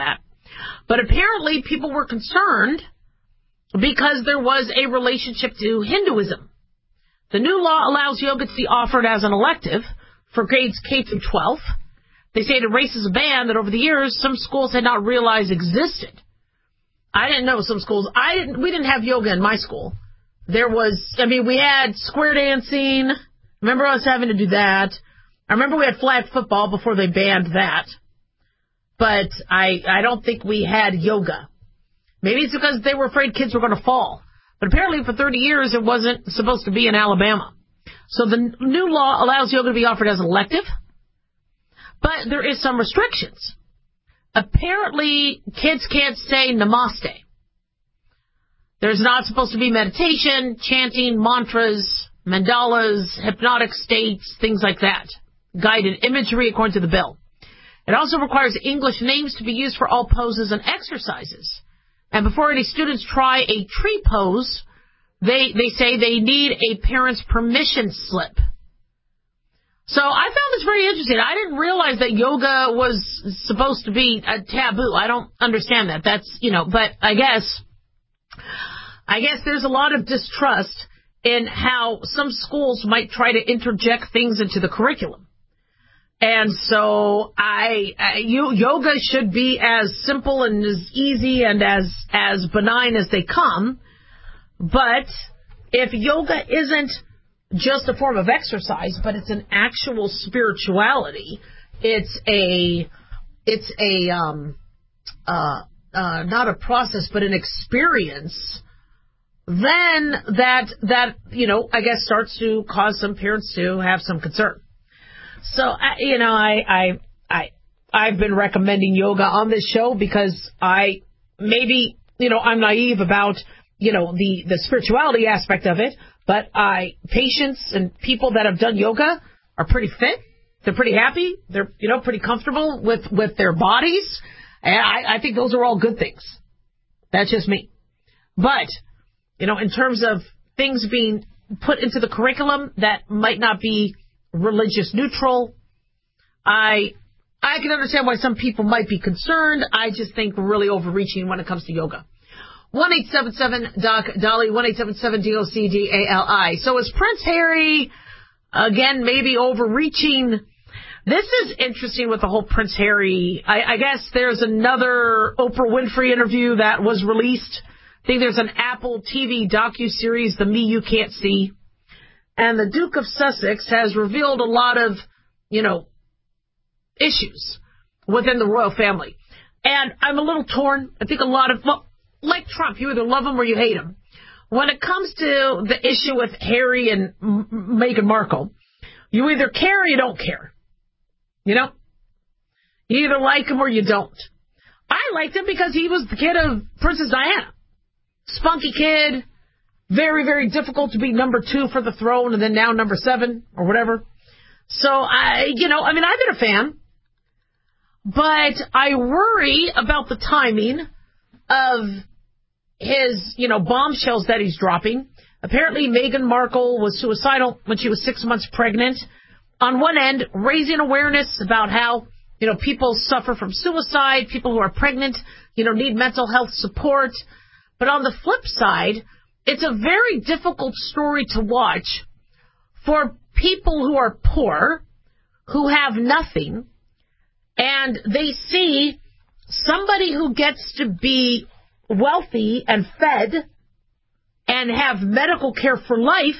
But apparently people were concerned because there was a relationship to Hinduism. The new law allows yoga to be offered as an elective for grades K through twelve. They say it erases a ban that over the years some schools had not realized existed. I didn't know some schools. I didn't. We didn't have yoga in my school. There was, I mean, we had square dancing. Remember us having to do that. I remember we had flag football before they banned that. But I, I don't think we had yoga. Maybe it's because they were afraid kids were going to fall. But apparently for thirty years it wasn't supposed to be in Alabama. So the new law allows yoga to be offered as an elective. But there is some restrictions. Apparently, kids can't say namaste. There's not supposed to be meditation, chanting, mantras, mandalas, hypnotic states, things like that. Guided imagery according to the bill. It also requires English names to be used for all poses and exercises. And before any students try a tree pose, they, they say they need a parent's permission slip. So I found this very interesting. I didn't realize that yoga was supposed to be a taboo. I don't understand that. That's, you know, but I guess, I guess there's a lot of distrust in how some schools might try to interject things into the curriculum. And so I, I you, yoga should be as simple and as easy and as, as benign as they come. But if yoga isn't just a form of exercise, but it's an actual spirituality. It's a, it's a, um, uh, uh, not a process, but an experience. Then that, that, you know, I guess starts to cause some parents to have some concern. So, I, you know, I, I, I, I've been recommending yoga on this show because I, maybe, you know, I'm naive about, you know, the, the spirituality aspect of it. But I, patients and people that have done yoga are pretty fit. They're pretty happy. They're, you know, pretty comfortable with, with their bodies. And I, I think those are all good things. That's just me. But, you know, in terms of things being put into the curriculum that might not be religious neutral, I, I can understand why some people might be concerned. I just think we're really overreaching when it comes to yoga. one eight seven seven D O C D A L I, one eight seven seven D O C D A L I. So is Prince Harry, again, maybe overreaching? This is interesting with the whole Prince Harry. I, I guess there's another Oprah Winfrey interview that was released. I think there's an Apple T V docuseries, The Me You Can't See. And the Duke of Sussex has revealed a lot of, you know, issues within the royal family. And I'm a little torn. I think a lot of... Well, like Trump, you either love him or you hate him. When it comes to the issue with Harry and M- Meghan Markle, you either care or you don't care. You know? You either like him or you don't. I liked him because he was the kid of Princess Diana. Spunky kid. Very, very difficult to be number two for the throne and then now number seven or whatever. So, I, you know, I mean, I've been a fan. But I worry about the timing of his, you know, bombshells that he's dropping. Apparently, Meghan Markle was suicidal when she was six months pregnant. On one end, raising awareness about how, you know, people suffer from suicide, people who are pregnant, you know, need mental health support. But on the flip side, it's a very difficult story to watch for people who are poor, who have nothing, and they see somebody who gets to be wealthy and fed and have medical care for life,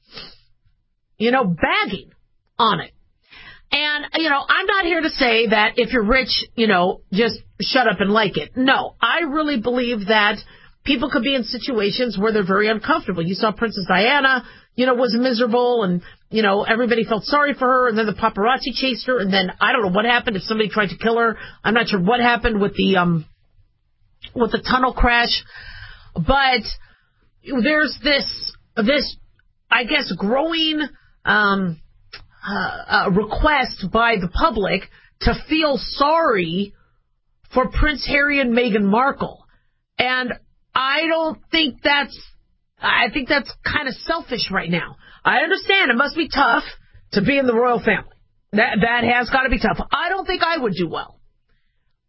you know, bagging on it. And, you know, I'm not here to say that if you're rich, you know, just shut up and like it. No, I really believe that people could be in situations where they're very uncomfortable. You saw Princess Diana, you know, was miserable and, you know, everybody felt sorry for her and then the paparazzi chased her and then I don't know what happened if somebody tried to kill her. I'm not sure what happened with the, um, with the tunnel crash. But there's this, this, I guess, growing, um, uh, uh, request by the public to feel sorry for Prince Harry and Meghan Markle. And I don't think that's, I think that's kind of selfish right now. I understand it must be tough to be in the royal family. That, that has got to be tough. I don't think I would do well.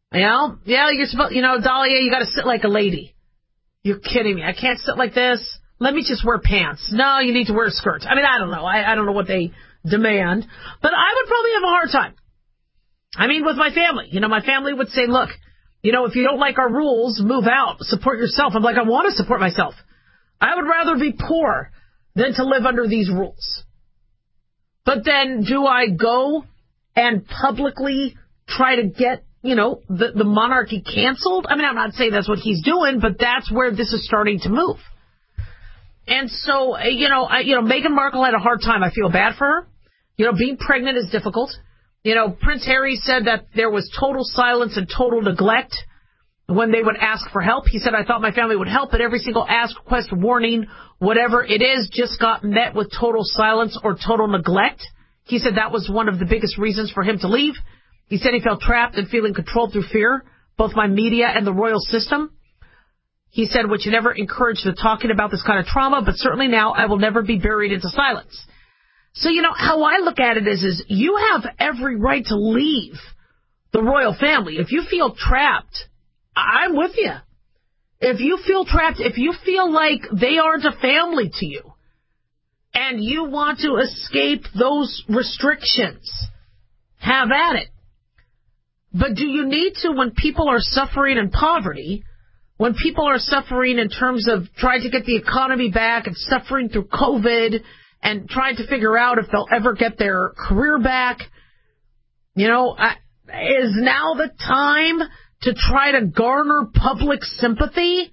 You know? Yeah, you're supposed, you know, Dahlia, you got to sit like a lady. You're kidding me. I can't sit like this. Let me just wear pants. No, you need to wear a skirt. I mean, I don't know. I, I don't know what they demand. But I would probably have a hard time. I mean, with my family. You know, my family would say, look, you know, if you don't like our rules, move out. Support yourself. I'm like, I want to support myself. I would rather be poor than to live under these rules. But then do I go and publicly try to get, you know, the, the monarchy canceled? I mean, I'm not saying that's what he's doing, but that's where this is starting to move. And so, you know, I, you know, Meghan Markle had a hard time. I feel bad for her. You know, being pregnant is difficult. You know, Prince Harry said that there was total silence and total neglect when they would ask for help. He said, I thought my family would help, but every single ask, request, warning, whatever it is, just got met with total silence or total neglect. He said that was one of the biggest reasons for him to leave. He said he felt trapped and feeling controlled through fear, both by media and the royal system. He said, which never encouraged the talking about this kind of trauma, but certainly now I will never be buried into silence. So, you know, how I look at it is, is you have every right to leave the royal family. If you feel trapped, I'm with you. If you feel trapped, if you feel like they aren't a family to you, and you want to escape those restrictions, have at it. But do you need to, when people are suffering in poverty, when people are suffering in terms of trying to get the economy back and suffering through COVID and trying to figure out if they'll ever get their career back, you know, is now the time to try to garner public sympathy?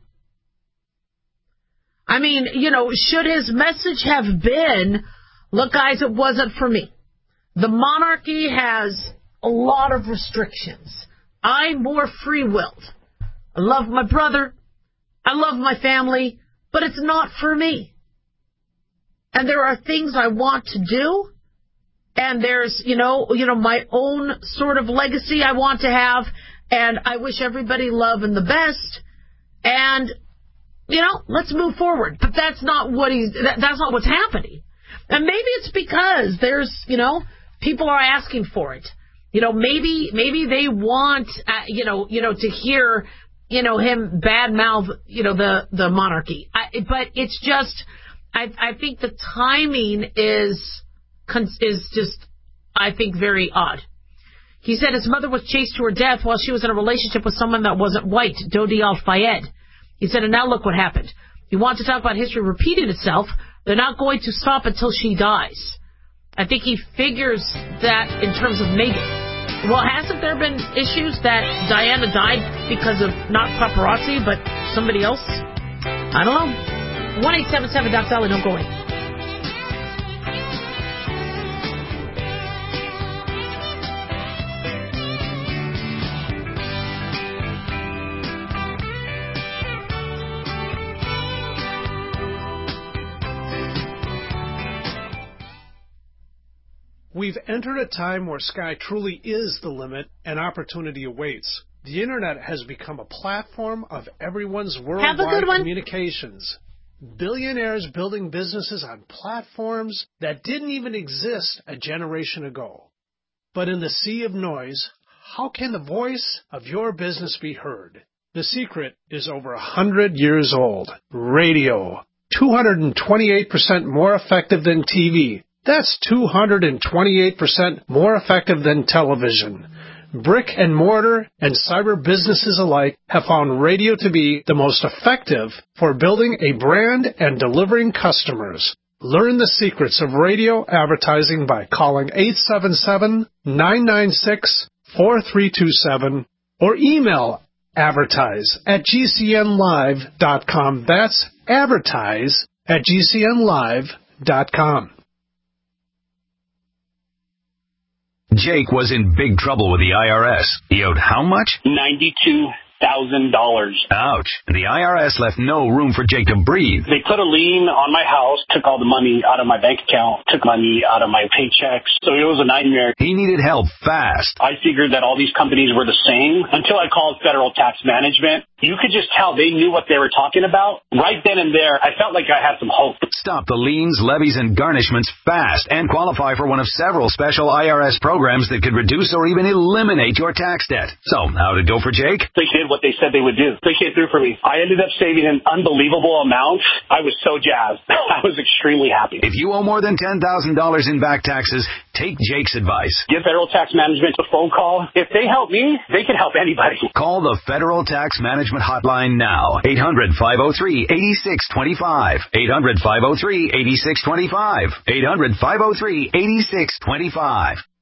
I mean, you know, should his message have been, look, guys, it wasn't for me. The monarchy has a lot of restrictions. I'm more free-willed. I love my brother. I love my family, but it's not for me. And there are things I want to do, and there's, you know, you know, my own sort of legacy I want to have, and I wish everybody love and the best, and, you know, let's move forward. But that's not what he's, that, that's not what's happening. And maybe it's because there's, you know, people are asking for it. You know, maybe, maybe they want, uh, you know, you know, to hear, you know, him badmouth, you know, the, the monarchy. I, but it's just, I, I think the timing is, is just, I think, very odd. He said his mother was chased to her death while she was in a relationship with someone that wasn't white, Dodi Al-Fayed. He said, and now look what happened. You want to talk about history repeating itself, they're not going to stop until she dies. I think he figures that in terms of Meghan. Well, hasn't there been issues that Diana died because of not paparazzi, but somebody else? I don't know. one eight seven seven Doc Dolly, don't go away. We've entered a time where sky truly is the limit and opportunity awaits. The Internet has become a platform of everyone's worldwide communications. Billionaires building businesses on platforms that didn't even exist a generation ago. But in the sea of noise, how can the voice of your business be heard? The secret is over a hundred years old. Radio. two hundred twenty-eight percent more effective than T V. That's two hundred twenty-eight percent more effective than television. Brick and mortar and cyber businesses alike have found radio to be the most effective for building a brand and delivering customers. Learn the secrets of radio advertising by calling eight seven seven, nine nine six, four three two seven or email advertise at g c n live dot com. That's advertise at g c n live dot com. Jake was in big trouble with the I R S. He owed how much? ninety-two thousand dollars. Ouch. The I R S left no room for Jake to breathe. They put a lien on my house, took all the money out of my bank account, took money out of my paychecks. So it was a nightmare. He needed help fast. I figured that all these companies were the same until I called Federal Tax Management. you could just tell they knew what they were talking about. Right then and there, I felt like I had some hope. Stop the liens, levies, and garnishments fast and qualify for one of several special I R S programs that could reduce or even eliminate your tax debt. So, how'd it go for Jake? They did what they said they would do. They came through for me. I ended up saving an unbelievable amount. I was so jazzed. I was extremely happy. If you owe more than ten thousand dollars in back taxes, take Jake's advice. Give Federal Tax Management a phone call. If they help me, they can help anybody. Call the Federal Tax Management Hotline now. eight hundred, five oh three, eight six two five. eight hundred, five oh three, eight six two five. eight hundred, five oh three, eight six two five.